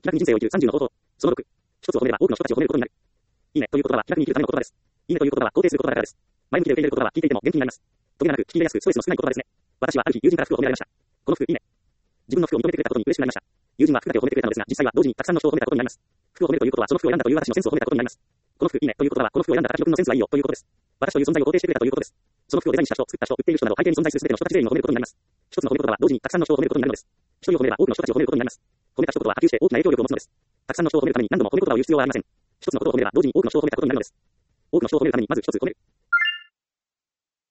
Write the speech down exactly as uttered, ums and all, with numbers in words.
気楽に人生を生きるさんじゅうの方法。そのろく。一つを褒めれば多くの人たちを褒めることになる。いいねという言葉は気楽に生きるための言葉です。いいねという言葉は肯定する言葉だからです。前向きで受け入れる言葉は聞いていても元気になります。時がなく聞き入れやすくストレスの少ない言葉ですね。私はある日友人から服を褒められました。この服いいね。自分の服を認めてくれたことに嬉しくなりました。友人は服だけを褒めてくれたのですが、実際は同時にたくさんの人を褒めたことになります。服を褒めるということはその服を選んだという私のセンスを褒めたことになります。この服いいねということはこの服を選んだ高木君のセンスはいいよということです。私という存在を肯定してくれたということです。その服をデザインした人、作った人、売っている人など背景に存在するすべての人たち全員を褒めることになります。一つの褒め言葉は同時にたくさんの人を褒めることになるのです。一人を褒めれば多くの人たちを褒めることになります。褒めた一言は波及して大きな影響力を持つのです。たくさんの人を褒めるために何度も褒め言葉を言う必要はありません。一つのことを褒めれば同時に多くの人を褒めたことになるのです。多くの人を褒めるためにまず一つ褒める。